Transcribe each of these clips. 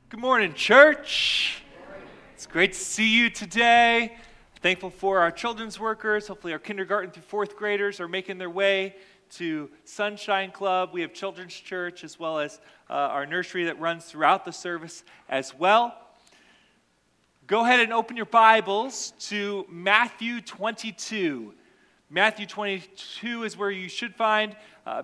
Good morning, church. It's great to see you today. Thankful for our children's workers. Hopefully our kindergarten through fourth graders are making their way to Sunshine Club. We have children's church as well as our nursery that runs throughout the service as well. Go ahead and open your Bibles to Matthew 22. Matthew 22 is where you should find.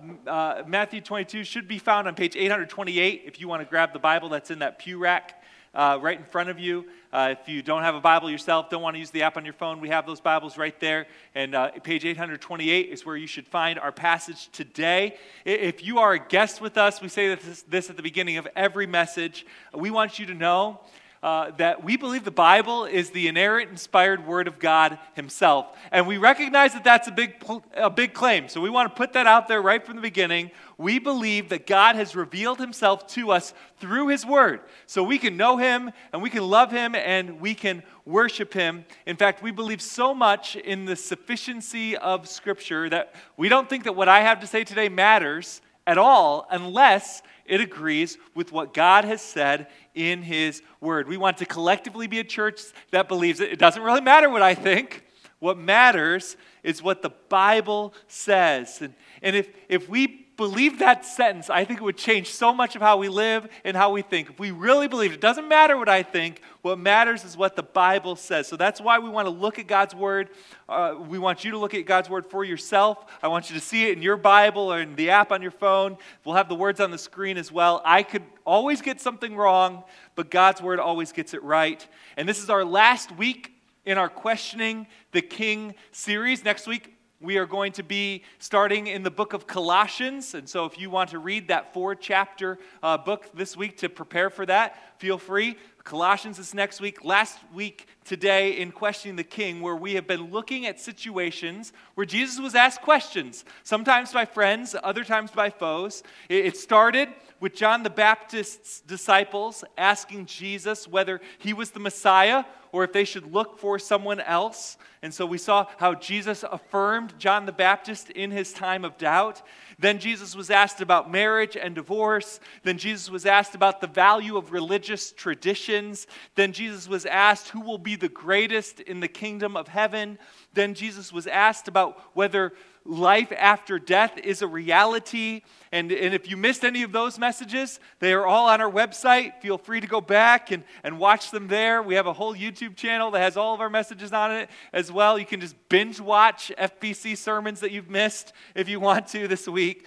Matthew 22 should be found on page 828 if you want to grab the Bible that's in that pew rack right in front of you. If you don't have a Bible yourself, don't want to use the app on your phone, we have those Bibles right there. And page 828 is where you should find our passage today. If you are a guest with us, we say this at the beginning of every message. We want you to know that we believe the Bible is the inerrant, inspired Word of God Himself. And we recognize that that's a big claim. So we want to put that out there right from the beginning. We believe that God has revealed Himself to us through His Word. So we can know Him, and we can love Him, and we can worship Him. In fact, we believe so much in the sufficiency of Scripture that we don't think that what I have to say today matters at all unless it agrees with what God has said in His Word. We want to collectively be a church that believes it doesn't really matter what I think. What matters is what the Bible says. And if we believe that sentence, I think it would change so much of how we live and how we think. If we really believe it doesn't matter what I think, what matters is what the Bible says. So that's why we want to look at God's Word. We want you to look at God's Word for yourself. I want you to see it in your Bible or in the app on your phone. We'll have the words on the screen as well. I could always get something wrong, but God's Word always gets it right. And this is our last week in our Questioning the King series. Next week, we are going to be starting in the book of Colossians, and so if you want to read that 4-chapter book this week to prepare for that, feel free. Colossians is next week. Last week today in Questioning the King, where we have been looking at situations where Jesus was asked questions, sometimes by friends, other times by foes. It started with John the Baptist's disciples asking Jesus whether he was the Messiah or if they should look for someone else. And so we saw how Jesus affirmed John the Baptist in his time of doubt. Then Jesus was asked about marriage and divorce. Then Jesus was asked about the value of religious traditions. Then Jesus was asked who will be the greatest in the kingdom of heaven. Then Jesus was asked about whether life after death is a reality. And if you missed any of those messages, they are all on our website. Feel free to go back and watch them there. We have a whole YouTube channel that has all of our messages on it as well. You can just binge watch FBC sermons that you've missed if you want to this week.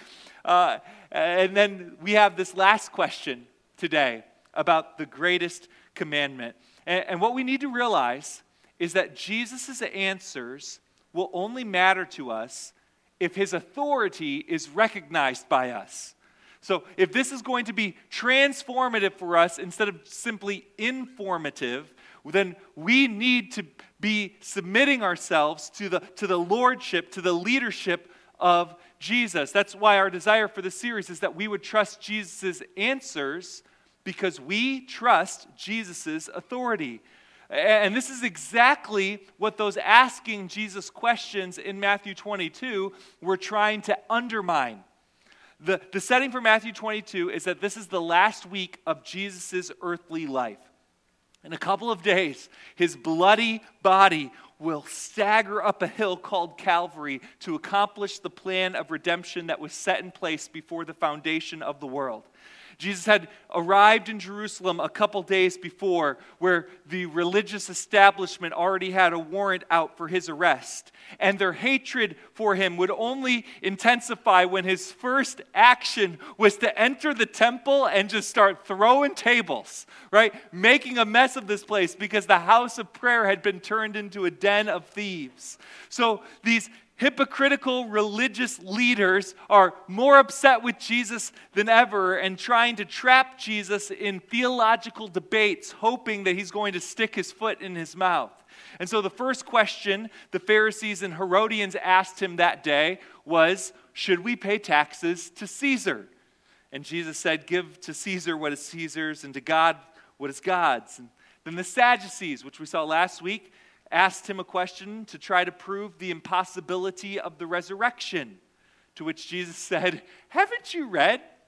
And then we have this last question today about the greatest commandment. And what we need to realize is that Jesus' answers will only matter to us if His authority is recognized by us. So if this is going to be transformative for us instead of simply informative, then we need to be submitting ourselves to the lordship, to the leadership of Jesus. That's why our desire for this series is that we would trust Jesus' answers because we trust Jesus' authority. And this is exactly what those asking Jesus questions in Matthew 22 were trying to undermine. The setting for Matthew 22 is that this is the last week of Jesus' earthly life. In a couple of days, His bloody body will stagger up a hill called Calvary to accomplish the plan of redemption that was set in place before the foundation of the world. Jesus had arrived in Jerusalem a couple days before, where the religious establishment already had a warrant out for His arrest. And their hatred for Him would only intensify when His first action was to enter the temple and just start throwing tables, right? Making a mess of this place because the house of prayer had been turned into a den of thieves. So these hypocritical religious leaders are more upset with Jesus than ever and trying to trap Jesus in theological debates, hoping that He's going to stick His foot in His mouth. And so the first question the Pharisees and Herodians asked Him that day was, should we pay taxes to Caesar? And Jesus said, give to Caesar what is Caesar's and to God what is God's. And then the Sadducees, which we saw last week, asked Him a question to try to prove the impossibility of the resurrection, to which Jesus said, haven't you read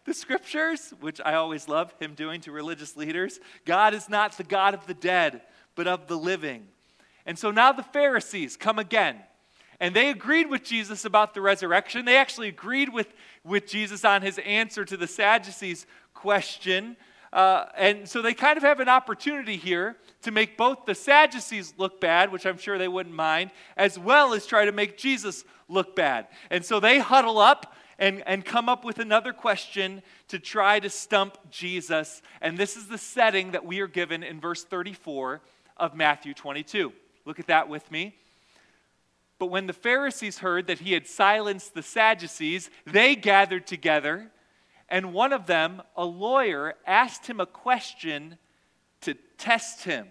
the scriptures, which I always love him doing to religious leaders. God is not the God of the dead, but of the living. And so now the Pharisees come again. And they agreed with Jesus about the resurrection. They actually agreed with Jesus on his answer to the Sadducees' question. And so they kind of have an opportunity here to make both the Sadducees look bad, which I'm sure they wouldn't mind, as well as try to make Jesus look bad. And so they huddle up and come up with another question to try to stump Jesus. And this is the setting that we are given in verse 34 of Matthew 22. Look at that with me. But when the Pharisees heard that he had silenced the Sadducees, they gathered together, and one of them, a lawyer, asked him a question to test him.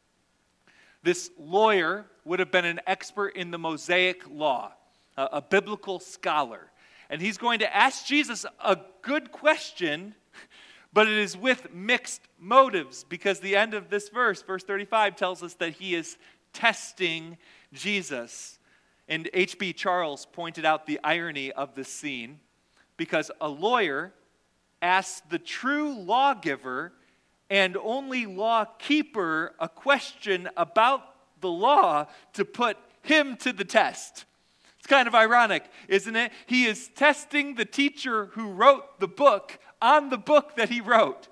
This lawyer would have been an expert in the Mosaic law, a biblical scholar. And he's going to ask Jesus a good question, but it is with mixed motives, because the end of this verse, verse 35, tells us that he is testing Jesus. And H.B. Charles pointed out the irony of this scene, because a lawyer asks the true lawgiver and only lawkeeper a question about the law to put him to the test. It's kind of ironic, isn't it? He is testing the teacher who wrote the book on the book that he wrote.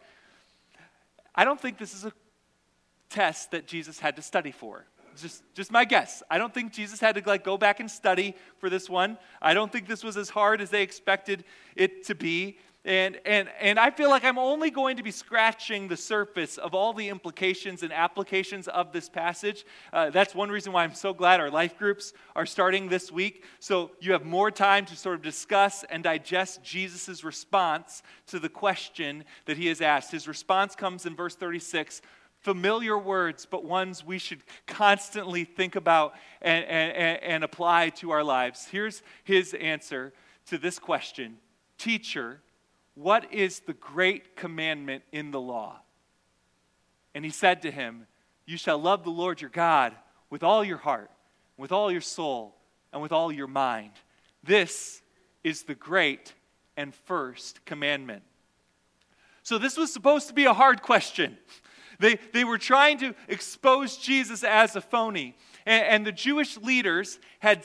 I don't think this is a test that Jesus had to study for. Just my guess. I don't think Jesus had to go back and study for this one. I don't think this was as hard as they expected it to be. And I feel like I'm only going to be scratching the surface of all the implications and applications of this passage. That's one reason why I'm so glad our life groups are starting this week. So you have more time to sort of discuss and digest Jesus' response to the question that he has asked. His response comes in verse 36. Familiar words, but ones we should constantly think about and apply to our lives. Here's his answer to this question. Teacher, what is the great commandment in the law? And he said to him, you shall love the Lord your God with all your heart, with all your soul, and with all your mind. This is the great and first commandment. So this was supposed to be a hard question. They were trying to expose Jesus as a phony. And the Jewish leaders had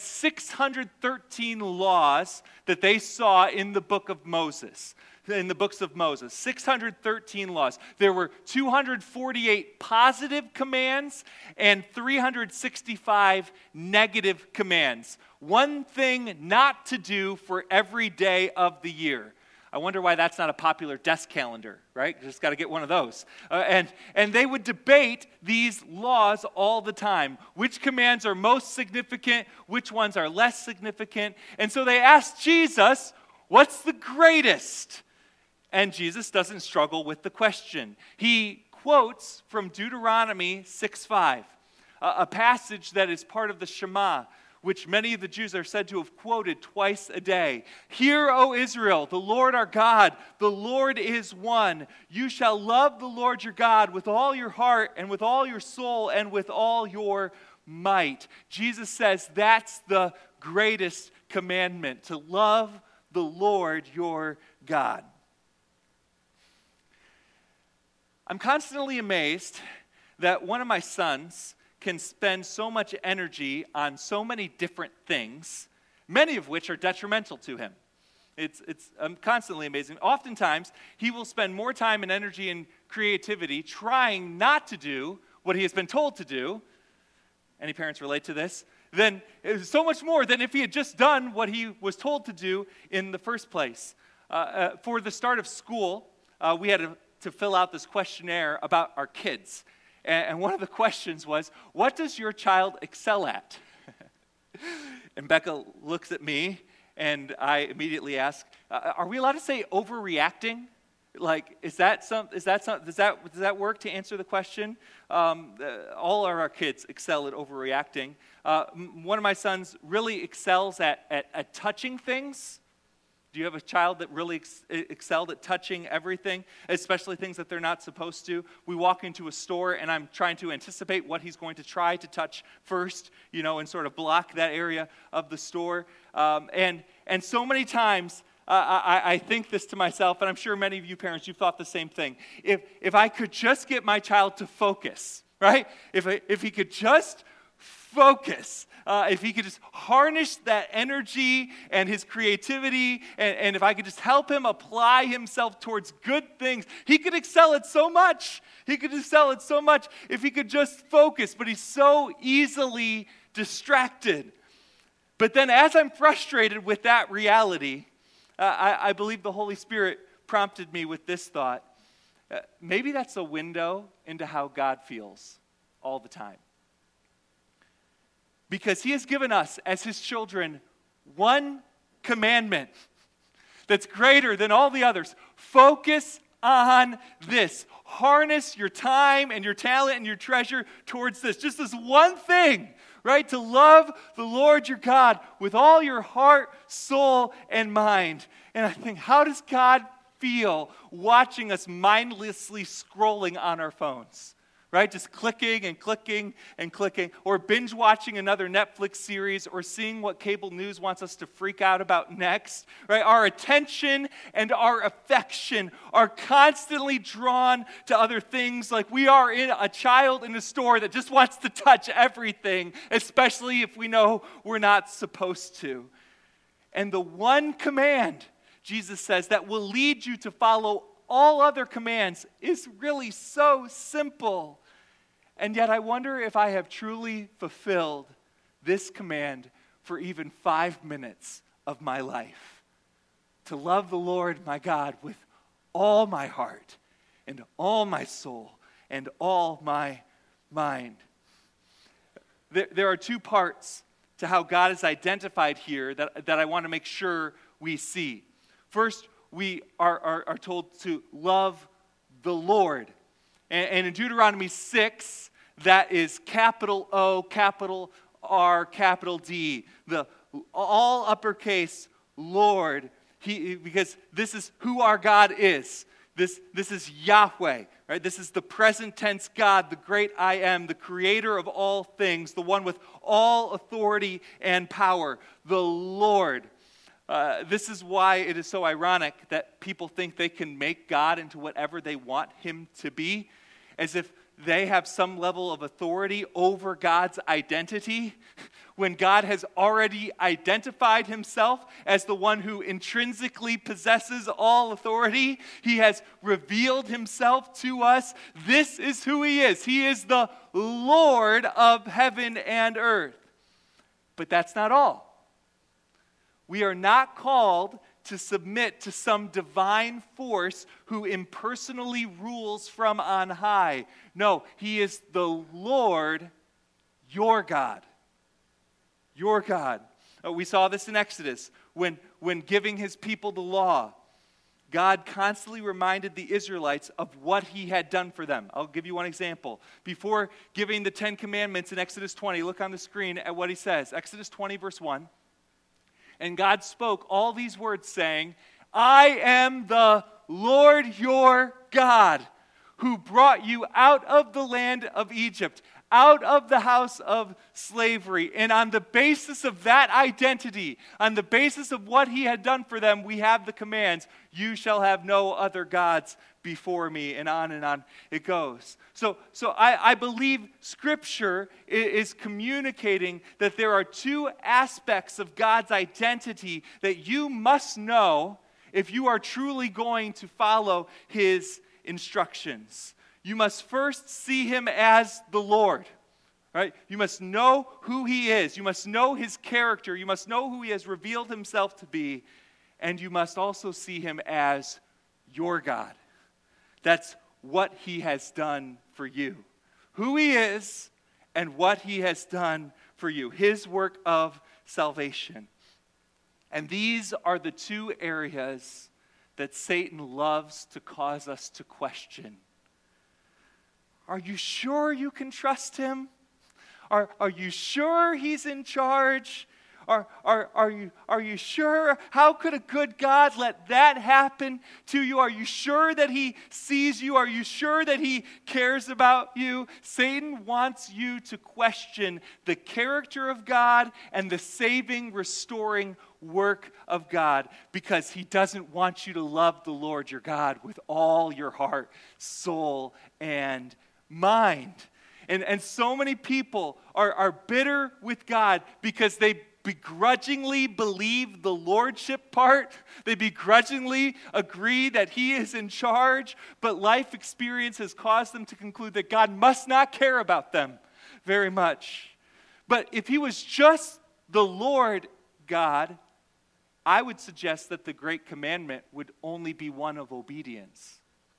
613 laws that they saw in the book of Moses. In the books of Moses, 613 laws. There were 248 positive commands and 365 negative commands. One thing not to do for every day of the year. I wonder why that's not a popular desk calendar, right? You just got to get one of those. And they would debate these laws all the time. Which commands are most significant? Which ones are less significant? And so they asked Jesus, what's the greatest? And Jesus doesn't struggle with the question. He quotes from Deuteronomy 6:5, a passage that is part of the Shema, which many of the Jews are said to have quoted twice a day. Hear, O Israel, the Lord our God, the Lord is one. You shall love the Lord your God with all your heart and with all your soul and with all your might. Jesus says that's the greatest commandment, to love the Lord your God. I'm constantly amazed that one of my sons can spend so much energy on so many different things, many of which are detrimental to him. I'm constantly amazing. Oftentimes, he will spend more time and energy and creativity trying not to do what he has been told to do. Any parents relate to this? Then so much more than if he had just done what he was told to do in the first place. For the start of school, we had to fill out this questionnaire about our kids. And one of the questions was, what does your child excel at? And Becca looks at me, and I immediately ask, are we allowed to say overreacting? Like, does that work to answer the question? All of our kids excel at overreacting. One of my sons really excels at touching things. Do you have a child that really excelled at touching everything, especially things that they're not supposed to? We walk into a store, and I'm trying to anticipate what he's going to try to touch first, and sort of block that area of the store. And so many times, I think this to myself, and I'm sure many of you parents, you've thought the same thing. If I could just get my child to focus, right? If he could just focus, if he could just harness that energy and his creativity, and if I could just help him apply himself towards good things, he could excel at so much. He could excel at so much if he could just focus, but he's so easily distracted. But then as I'm frustrated with that reality, I believe the Holy Spirit prompted me with this thought. Maybe that's a window into how God feels all the time. Because he has given us, as his children, one commandment that's greater than all the others. Focus on this. Harness your time and your talent and your treasure towards this. Just this one thing, right? To love the Lord your God with all your heart, soul, and mind. And I think, how does God feel watching us mindlessly scrolling on our phones? Right? Just clicking and clicking and clicking, or binge watching another Netflix series, or seeing what cable news wants us to freak out about next. Right? Our attention and our affection are constantly drawn to other things, like we are in a child in a store that just wants to touch everything, especially if we know we're not supposed to. And the one command, Jesus says, that will lead you to follow all other commands is really so simple. And yet I wonder if I have truly fulfilled this command for even 5 minutes of my life. To love the Lord my God with all my heart and all my soul and all my mind. There are two parts to how God is identified here that I want to make sure we see. First, we are told to love the Lord. And in Deuteronomy 6, that is capital O, capital R, capital D. The all uppercase Lord, because this is who our God is. This is Yahweh, right? This is the present tense God, the great I am, the creator of all things, the one with all authority and power, the Lord. This is why it is so ironic that people think they can make God into whatever they want him to be, as if they have some level of authority over God's identity, when God has already identified himself as the one who intrinsically possesses all authority. He has revealed himself to us. This is who he is. He is the Lord of heaven and earth. But that's not all. We are not called to submit to some divine force who impersonally rules from on high. No, he is the Lord, your God. Your God. We saw this in Exodus when giving his people the law. God constantly reminded the Israelites of what he had done for them. I'll give you one example. Before giving the 10 Commandments in Exodus 20, look on the screen at what he says. Exodus 20, verse 1. And God spoke all these words, saying, I am the Lord your God, who brought you out of the land of Egypt, out of the house of slavery. And on the basis of that identity, on the basis of what he had done for them, we have the commands, you shall have no other gods before me, and on it goes. So I believe Scripture is communicating that there are two aspects of God's identity that you must know if you are truly going to follow his instructions. You must first see him as the Lord, right? You must know who he is. You must know his character. You must know who he has revealed himself to be. And you must also see him as your God. That's what he has done for you. Who he is and what he has done for you. His work of salvation. And these are the two areas that Satan loves to cause us to question. Are you sure you can trust him? Are you sure he's in charge? Are you sure? How could a good God let that happen to you? Are you sure that he sees you? Are you sure that he cares about you? Satan wants you to question the character of God and the saving, restoring work of God, because he doesn't want you to love the Lord your God with all your heart, soul, and mind. And so many people are bitter with God because they begrudgingly believe the lordship part. They begrudgingly agree that he is in charge, but life experience has caused them to conclude that God must not care about them very much. But if he was just the Lord God, I would suggest that the great commandment would only be one of obedience,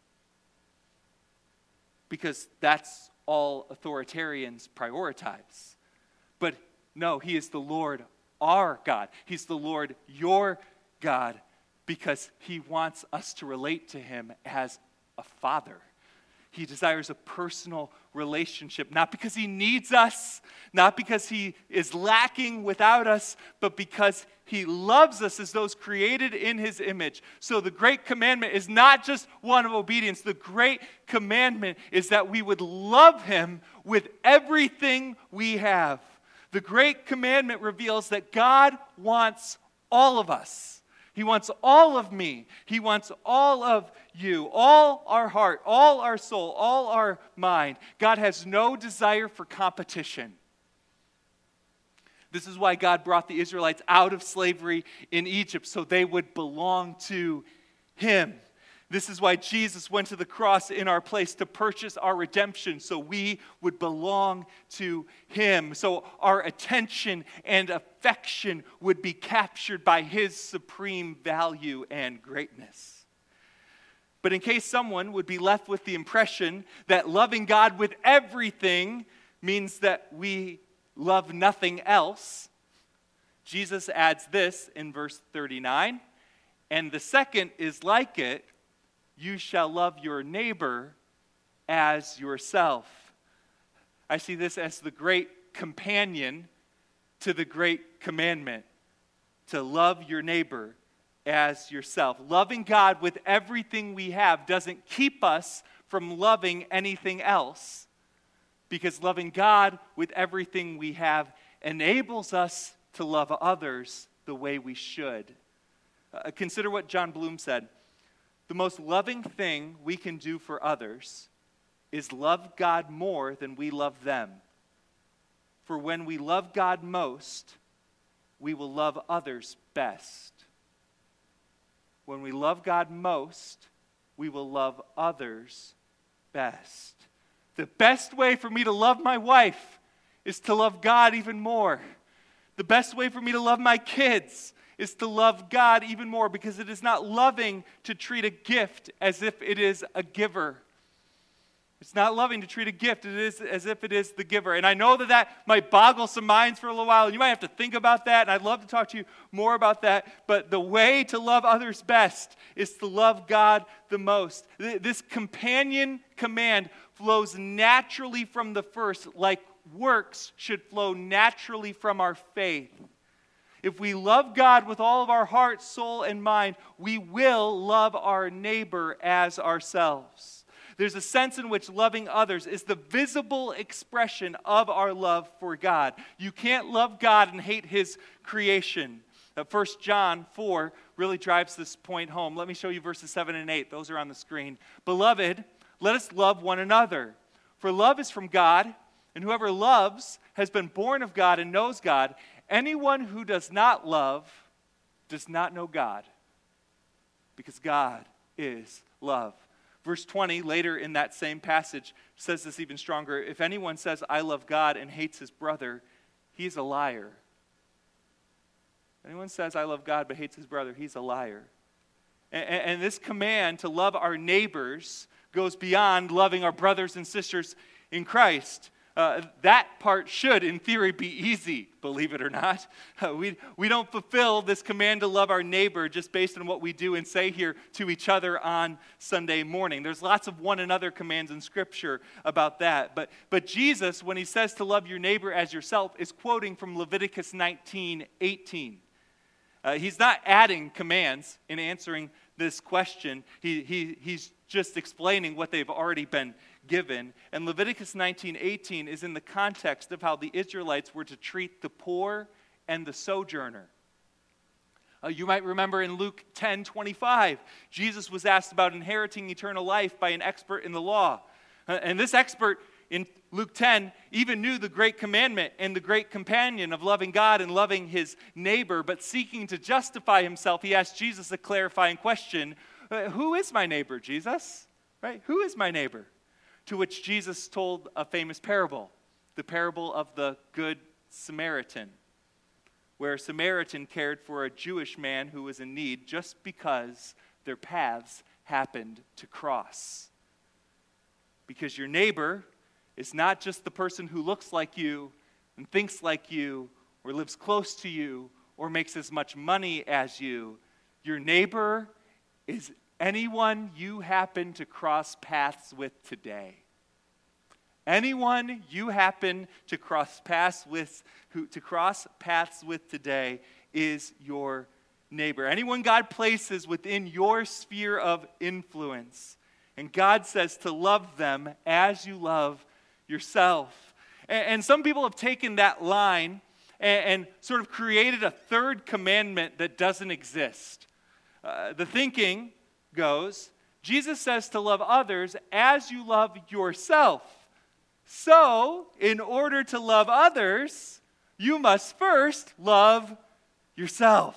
because that's all authoritarians prioritize. But no, he is the Lord our God. He's the Lord your God, because he wants us to relate to him as a father. He desires a personal relationship, not because he needs us, not because he is lacking without us, but because he loves us as those created in his image. So the great commandment is not just one of obedience. The great commandment is that we would love him with everything we have. The great commandment reveals that God wants all of us. He wants all of me. He wants all of you, all our heart, all our soul, all our mind. God has no desire for competition. This is why God brought the Israelites out of slavery in Egypt, so they would belong to him. This is why Jesus went to the cross in our place to purchase our redemption, so we would belong to him. So our attention and affection would be captured by his supreme value and greatness. But in case someone would be left with the impression that loving God with everything means that we love nothing else, Jesus adds this in verse 39, and the second is like it: you shall love your neighbor as yourself. I see this as the great companion to the great commandment, to love your neighbor as yourself. Loving God with everything we have doesn't keep us from loving anything else, because loving God with everything we have enables us to love others the way we should. Consider what John Bloom said. The most loving thing we can do for others is love God more than we love them. For when we love God most, we will love others best. When we love God most, we will love others best. The best way for me to love my wife is to love God even more. The best way for me to love my kids is to love God even more, because it is not loving to treat a gift as if it is a giver. It's not loving to treat a gift as if it is the giver. And I know that might boggle some minds for a little while. You might have to think about that, and I'd love to talk to you more about that. But the way to love others best is to love God the most. This companion command flows naturally from the first, like works should flow naturally from our faith. If we love God with all of our heart, soul, and mind, we will love our neighbor as ourselves. There's a sense in which loving others is the visible expression of our love for God. You can't love God and hate his creation. 1 John 4 really drives this point home. Let me show you verses 7 and 8. Those are on the screen. Beloved, let us love one another. For love is from God, and whoever loves has been born of God and knows God. Anyone who does not love does not know God, because God is love. Verse 20, later in that same passage, says this even stronger. If anyone says, I love God, and hates his brother, he's a liar. If anyone says, I love God, but hates his brother, he's a liar. And this command to love our neighbors goes beyond loving our brothers and sisters in Christ. That part should, in theory, be easy, believe it or not. We don't fulfill this command to love our neighbor just based on what we do and say here to each other on Sunday morning. There's lots of one another commands in Scripture about that. But Jesus, when he says to love your neighbor as yourself, is quoting from Leviticus 19:18. He's not adding commands in answering this question. He's just explaining what they've already been given. And Leviticus 19:18 is in the context of how the Israelites were to treat the poor and the sojourner. You might remember in Luke 10:25, Jesus was asked about inheriting eternal life by an expert in the law. And this expert in Luke 10 even knew the great commandment and the great companion of loving God and loving his neighbor, but seeking to justify himself, he asked Jesus a clarifying question. Who is my neighbor, Jesus? Right? Who is my neighbor? To which Jesus told a famous parable, the parable of the Good Samaritan, where a Samaritan cared for a Jewish man who was in need just because their paths happened to cross. Because your neighbor is not just the person who looks like you and thinks like you or lives close to you or makes as much money as you. Your neighbor is anyone you happen to cross paths with today. Anyone you happen to cross paths with today is your neighbor. Anyone God places within your sphere of influence. And God says to love them as you love yourself. And some people have taken that line and sort of created a third commandment that doesn't exist. The thinking goes, Jesus says to love others as you love yourself. So, in order to love others, you must first love yourself.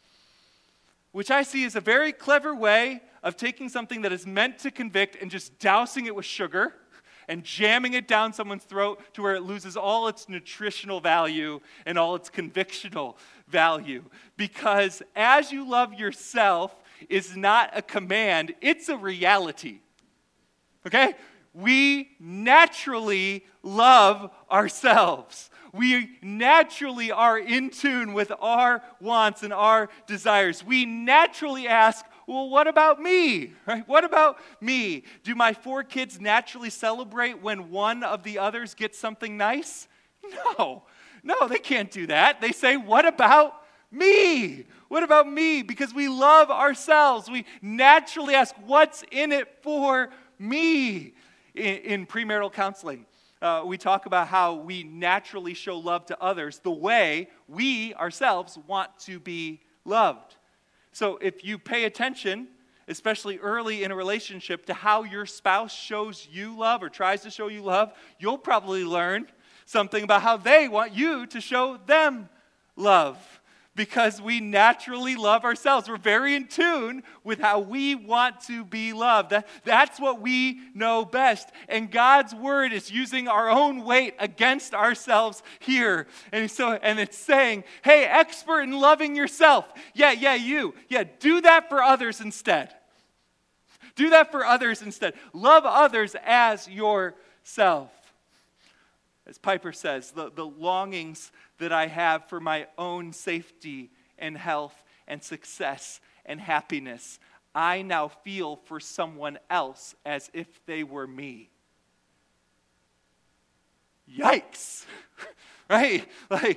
Which I see as a very clever way of taking something that is meant to convict and just dousing it with sugar and jamming it down someone's throat to where it loses all its nutritional value and all its convictional value. Because as you love yourself is not a command, it's a reality. Okay? We naturally love ourselves. We naturally are in tune with our wants and our desires. We naturally ask, well, what about me? Right? What about me? Do my 4 kids naturally celebrate when one of the others gets something nice? No, they can't do that. They say, what about me? What about me? Because we love ourselves. We naturally ask, what's in it for me? In premarital counseling, we talk about how we naturally show love to others the way we ourselves want to be loved. So if you pay attention, especially early in a relationship, to how your spouse shows you love or tries to show you love, you'll probably learn something about how they want you to show them love. Because we naturally love ourselves. We're very in tune with how we want to be loved. That's what we know best. And God's word is using our own weight against ourselves here. And it's saying, hey, expert in loving yourself. You. Do that for others instead. Do that for others instead. Love others as yourself. As Piper says, the longings that I have for my own safety and health and success and happiness, I now feel for someone else as if they were me. Yikes! Right?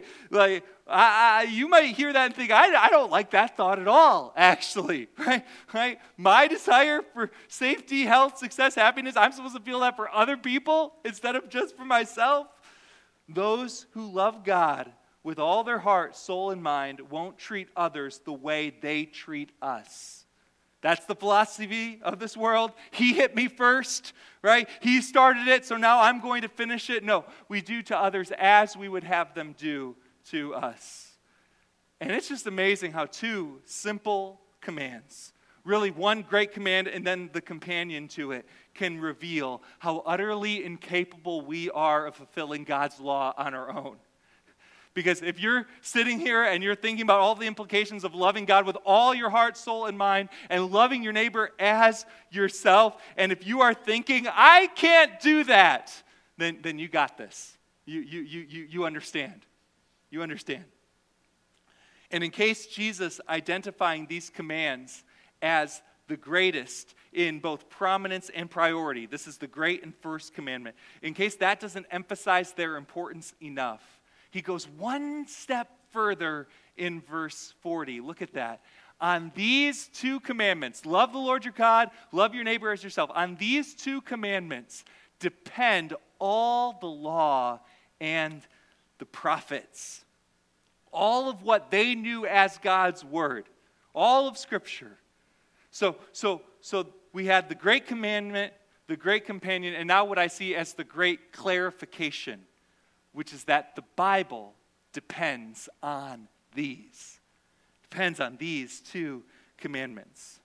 You might hear that and think, I don't like that thought at all, actually. Right? My desire for safety, health, success, happiness, I'm supposed to feel that for other people instead of just for myself? Those who love God with all their heart, soul, and mind won't treat others the way they treat us. That's the philosophy of this world. He hit me first, right? He started it, so now I'm going to finish it. No, we do to others as we would have them do to us. And it's just amazing how 2 simple commands, really one great command and then the companion to it, can reveal how utterly incapable we are of fulfilling God's law on our own. Because if you're sitting here and you're thinking about all the implications of loving God with all your heart, soul, and mind, and loving your neighbor as yourself, and if you are thinking, I can't do that, then you got this. You understand. You understand. And in case Jesus identifying these commands as the greatest in both prominence and priority, this is the great and first commandment. In case that doesn't emphasize their importance enough, he goes one step further in verse 40. Look at that. On these two commandments, love the Lord your God, love your neighbor as yourself. On these two commandments depend all the law and the prophets. All of what they knew as God's word. All of Scripture. So we had the great commandment, the great companion, and now what I see as the great clarification, which is that the Bible depends on these. Depends on these two commandments.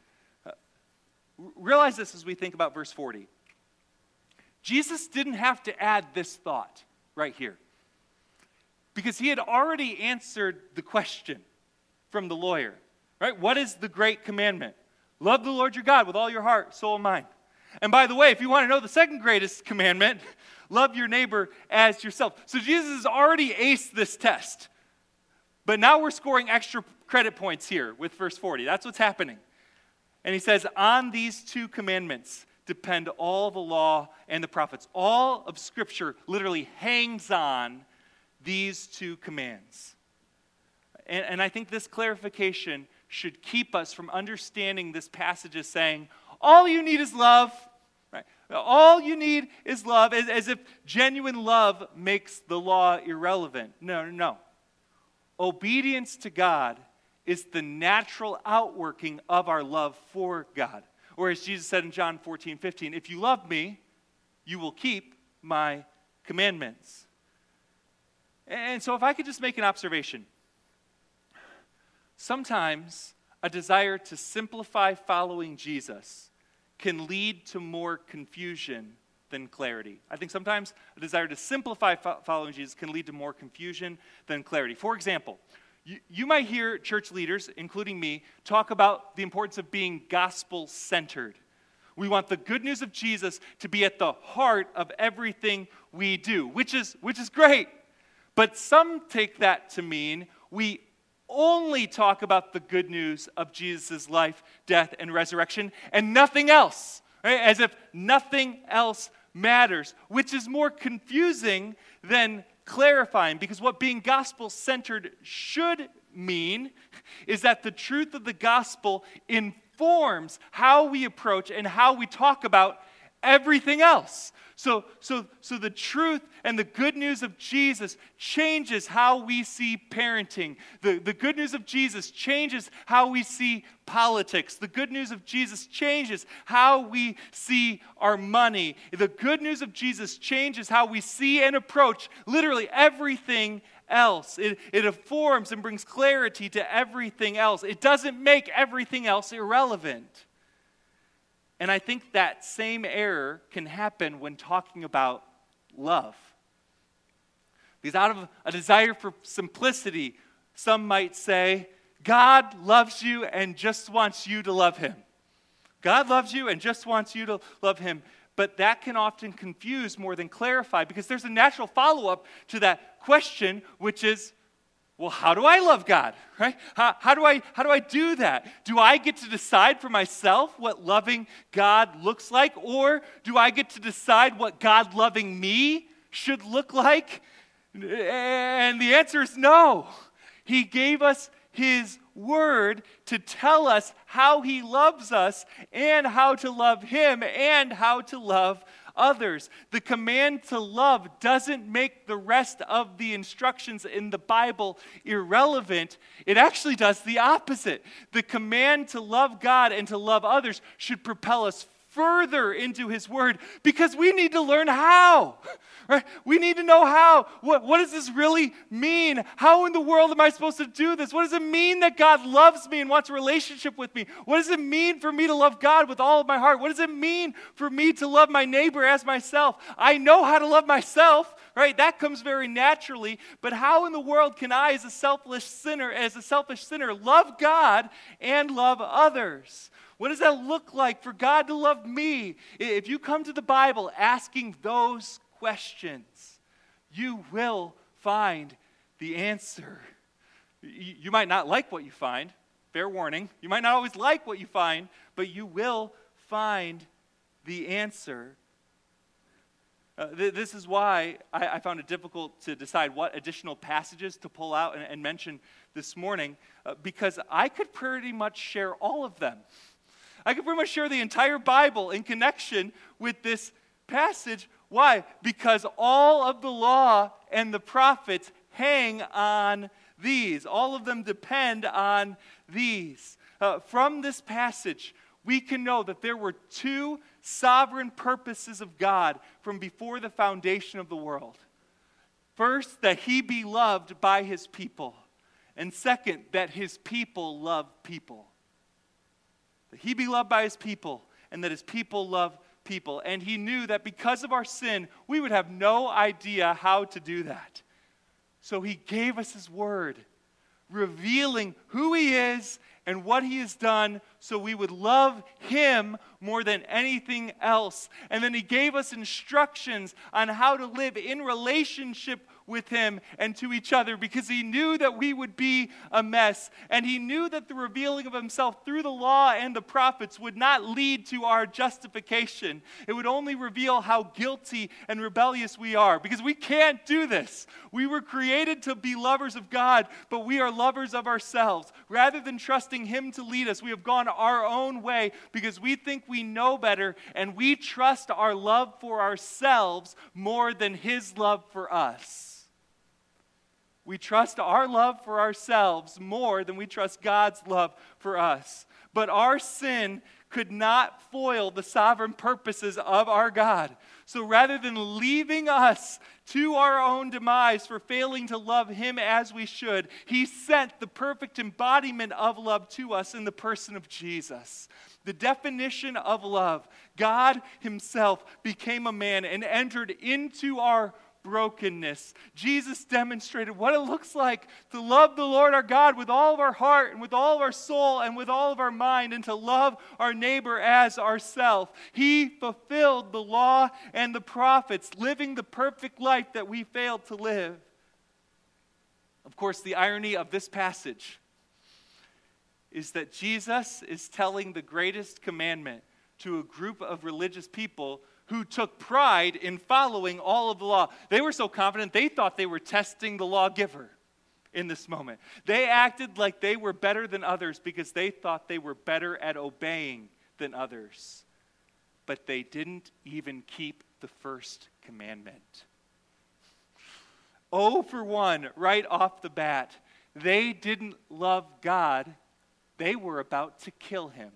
Realize this as we think about verse 40. Jesus didn't have to add this thought right here, because he had already answered the question from the lawyer, right? What is the great commandment? Love the Lord your God with all your heart, soul, and mind. And by the way, if you want to know the second greatest commandment, love your neighbor as yourself. So Jesus has already aced this test. But now we're scoring extra credit points here with verse 40. That's what's happening. And he says, on these two commandments depend all the law and the prophets. All of Scripture literally hangs on these two commands. And I think this clarification should keep us from understanding this passage as saying, all you need is love. Right? All you need is love, as if genuine love makes the law irrelevant. No. Obedience to God is the natural outworking of our love for God. Or as Jesus said in John 14:15, if you love me, you will keep my commandments. And so if I could just make an observation. Sometimes a desire to simplify following Jesus can lead to more confusion than clarity. I think sometimes a desire to simplify following Jesus can lead to more confusion than clarity. For example, you might hear church leaders, including me, talk about the importance of being gospel-centered. We want the good news of Jesus to be at the heart of everything we do, which is great. But some take that to mean we only talk about the good news of Jesus' life, death, and resurrection, and nothing else, right? As if nothing else matters, which is more confusing than clarifying, because what being gospel-centered should mean is that the truth of the gospel informs how we approach and how we talk about everything else. So the truth and the good news of Jesus changes how we see parenting. The good news of Jesus changes how we see politics. The good news of Jesus changes how we see our money. The good news of Jesus changes how we see and approach literally everything else. It informs and brings clarity to everything else. It doesn't make everything else irrelevant. And I think that same error can happen when talking about love. Because out of a desire for simplicity, some might say, God loves you and just wants you to love him. God loves you and just wants you to love him. But that can often confuse more than clarify, because there's a natural follow-up to that question, which is, well, how do I love God, right? How do I do that? Do I get to decide for myself what loving God looks like? Or do I get to decide what God loving me should look like? And the answer is no. He gave us his word to tell us how he loves us and how to love him and how to love others. The command to love doesn't make the rest of the instructions in the Bible irrelevant. It actually does the opposite. The command to love God and to love others should propel us further into his word, because we need to learn how. Right? We need to know how. What does this really mean? How in the world am I supposed to do this? What does it mean that God loves me and wants a relationship with me? What does it mean for me to love God with all of my heart? What does it mean for me to love my neighbor as myself? I know how to love myself, right? That comes very naturally. But how in the world can I, as a selfish sinner, love God and love others? What does that look like for God to love me? If you come to the Bible asking those questions, you will find the answer. You might not like what you find. Fair warning. You might not always like what you find, but you will find the answer. This is why I found it difficult to decide what additional passages to pull out and mention this morning, because I could pretty much share all of them. I could pretty much share the entire Bible in connection with this passage. Why? Because all of the law and the prophets hang on these. All of them depend on these. From this passage, we can know that there were two sovereign purposes of God from before the foundation of the world. First, that he be loved by his people. And second, that his people love people. That he be loved by his people, and that his people love people. And he knew that because of our sin, we would have no idea how to do that. So he gave us his word, revealing who he is and what he has done, so we would love him more than anything else. And then he gave us instructions on how to live in relationship with him and to each other, because he knew that we would be a mess. And he knew that the revealing of himself through the law and the prophets would not lead to our justification. It would only reveal how guilty and rebellious we are, because we can't do this. We were created to be lovers of God, but we are lovers of ourselves. Rather than trusting him to lead us, we have gone our own way because we think we know better, and we trust our love for ourselves more than his love for us. We trust our love for ourselves more than we trust God's love for us. But our sin could not foil the sovereign purposes of our God. So rather than leaving us to our own demise for failing to love him as we should, he sent the perfect embodiment of love to us in the person of Jesus. The definition of love, God himself became a man and entered into our brokenness. Jesus demonstrated what it looks like to love the Lord our God with all of our heart and with all of our soul and with all of our mind, and to love our neighbor as ourselves. He fulfilled the law and the prophets, living the perfect life that we failed to live. Of course, the irony of this passage is that Jesus is telling the greatest commandment to a group of religious people who took pride in following all of the law. They were so confident, they thought they were testing the lawgiver in this moment. They acted like they were better than others because they thought they were better at obeying than others. But they didn't even keep the first commandment. Oh, for one, right off the bat, they didn't love God. They were about to kill him.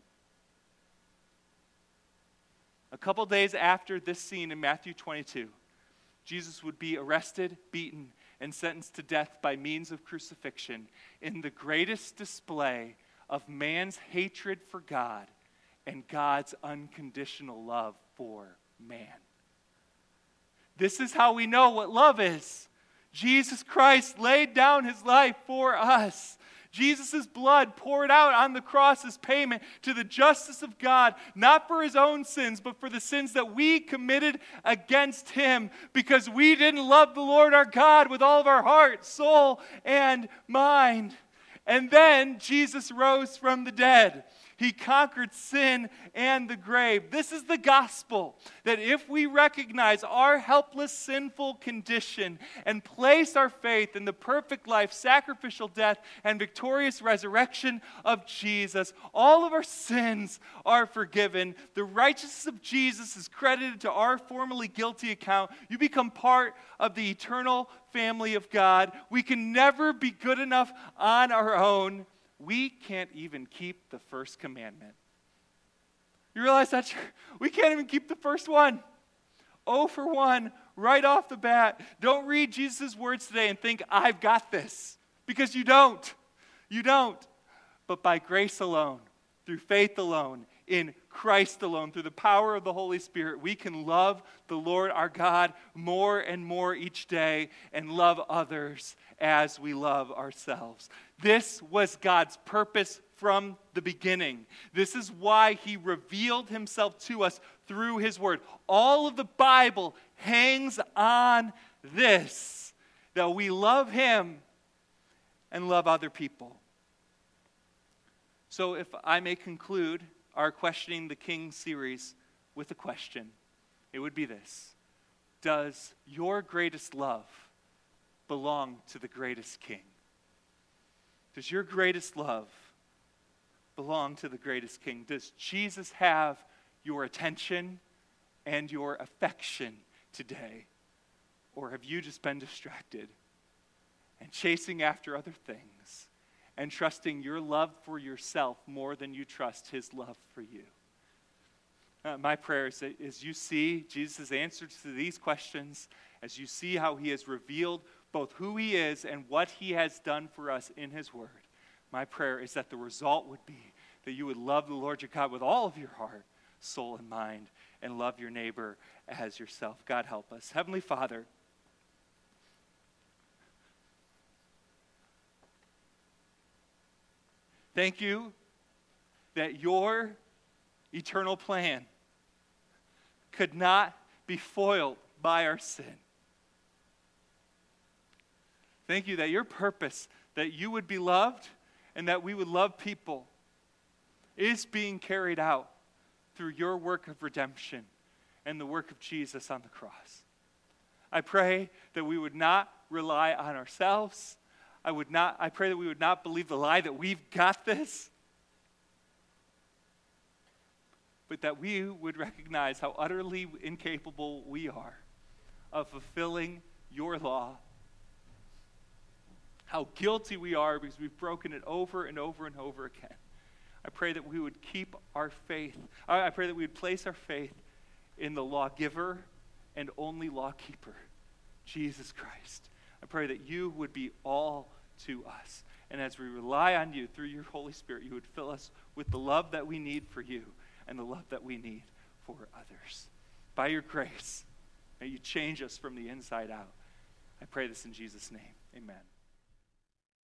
A couple days after this scene in Matthew 22, Jesus would be arrested, beaten, and sentenced to death by means of crucifixion in the greatest display of man's hatred for God and God's unconditional love for man. This is how we know what love is. Jesus Christ laid down his life for us. Jesus' blood poured out on the cross as payment to the justice of God, not for his own sins, but for the sins that we committed against him, because we didn't love the Lord our God with all of our heart, soul, and mind. And then Jesus rose from the dead. He conquered sin and the grave. This is the gospel, that if we recognize our helpless, sinful condition and place our faith in the perfect life, sacrificial death, and victorious resurrection of Jesus, all of our sins are forgiven. The righteousness of Jesus is credited to our formerly guilty account. You become part of the eternal family of God. We can never be good enough on our own. We can't even keep the first commandment. You realize that? We can't even keep the first one. Oh, for one, right off the bat. Don't read Jesus' words today and think, I've got this. Because you don't. You don't. But by grace alone, through faith alone, in Christ alone, through the power of the Holy Spirit, we can love the Lord our God more and more each day and love others as we love ourselves. This was God's purpose from the beginning. This is why he revealed himself to us through his word. All of the Bible hangs on this, that we love him and love other people. So if I may conclude our Questioning the King series with a question, it would be this: does your greatest love belong to the greatest king? Does your greatest love belong to the greatest king? Does Jesus have your attention and your affection today? Or have you just been distracted and chasing after other things and trusting your love for yourself more than you trust his love for you? My prayer is that as you see Jesus' answers to these questions, as you see how he has revealed both who he is and what he has done for us in his word, my prayer is that the result would be that you would love the Lord your God with all of your heart, soul, and mind, and love your neighbor as yourself. God help us. Heavenly Father, thank you that your eternal plan could not be foiled by our sin. Thank you that your purpose, that you would be loved and that we would love people, is being carried out through your work of redemption and the work of Jesus on the cross. I pray that we would not rely on ourselves. I pray that we would not believe the lie that we've got this, but that we would recognize how utterly incapable we are of fulfilling your law, how guilty we are because we've broken it over and over and over again. I pray that we would keep our faith. I pray that we would place our faith in the lawgiver and only lawkeeper, Jesus Christ. I pray that you would be all to us. And as we rely on you through your Holy Spirit, you would fill us with the love that we need for you and the love that we need for others. By your grace, may you change us from the inside out. I pray this in Jesus' name. Amen.